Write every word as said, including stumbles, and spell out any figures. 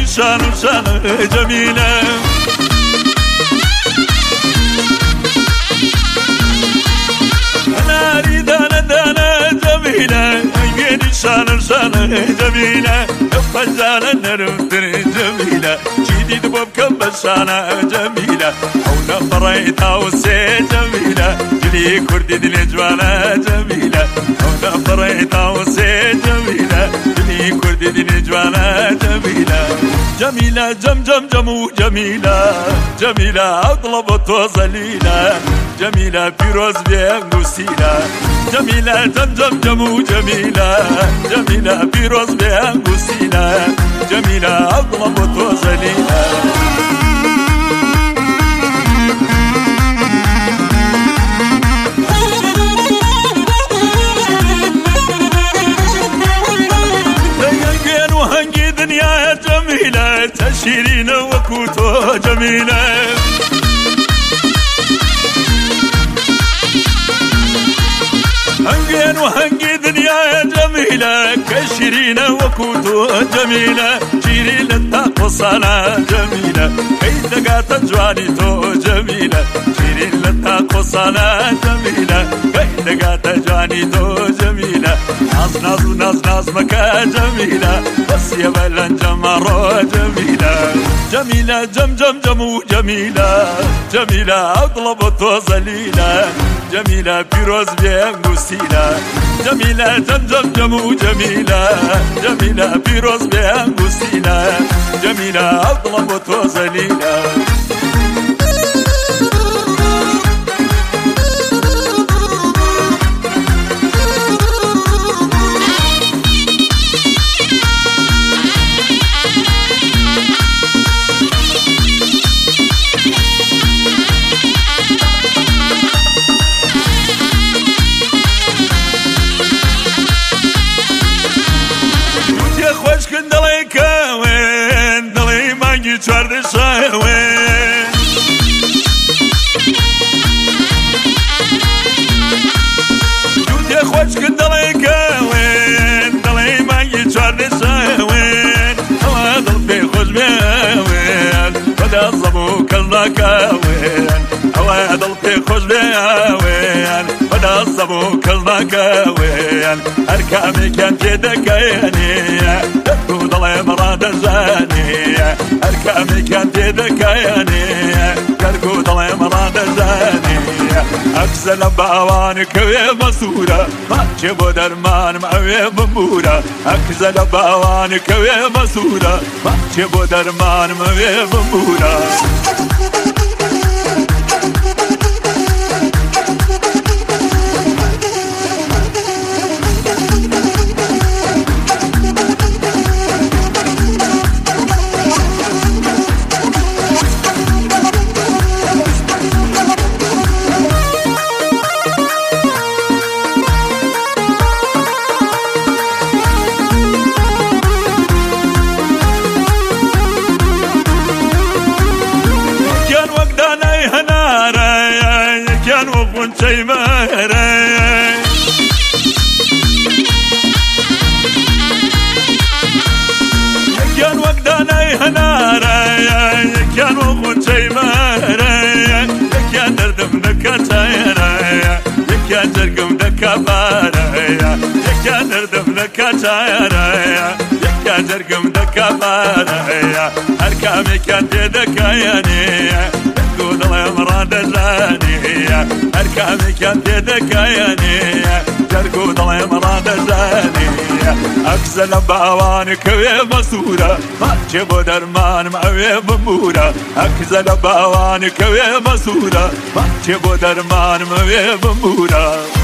شان وشان جميلة أنا أريد أنا دانا جميلة أنقيني شان وشان جميلة فجال النرفتر جميلة جديد بوبكم بشانة جميلة حول فريتها وسي جميلة جلي كردي دلي جوانا جميلة حول فريتها وسي جميلة جلي كردي دلي جوانا جميلة جميلة جم جم جمو جميلة جميلة أطلبت وصليلة جميلة فيروز بيانغوسيلة جميلة جم جم جمو جميلة جميلة فيروز بيانغوسيلة جميلة أطلبت وصليلة هنجين وهنجي دنيا جميلة تشيرين وكوتو جميلة هنجين وهنجي دنيا جميلة كشيرين وكوتو جميلة شيري للتاقصانا جميلة كي دقات جوانيتو جميلة شيري للتاقصانا جميلة كي دقات جوانيتو جميلة ناز ناز ناز ناز مكا جميلة بس يبلن جمارو جميلة جميلة جم جم جمو جميلة جميلة أطلبت وصليلة جميلة فيروز بيانغوسيلة جميلة جم جم جمو جميلة جميلة فيروز بيانغوسيلة جميلة أطلبت وصليلة چارده شاوين جود يا خوش كدلي كاوين دلي مانجي چارده شاوين هوا دل خوش بيوين ودا الصبو كلنا كاوين هوا دل خوش بيوين ودا الصبو كلنا كاوين اركامي كان جدا كياني ضلي مراد زاني اركامي كانت ذكياني كركو ضلي مراد زاني اكسل باوانك ويا مسورة ما جبو درمان ما ويا بمورة اكسل باوانك ويا مسورة ما جبو درمان ما ويا بمورة شي مهري كان وقداني هناري كان وقت شي مهري كان دردم نكتايري كان جرقم دكباري كان دردم نكتايري كان جرقم دكباري اركامي كانت دكاياني قول الله مراد زاني اركامي كانت دكاياني جرقو ضلي مراد زاني اكسل باوانك ويا مسورة ما جبو درمان ما ويا بمورة اكسل باوانك ويا مسورة ما جبو درمان ما ويا بمورة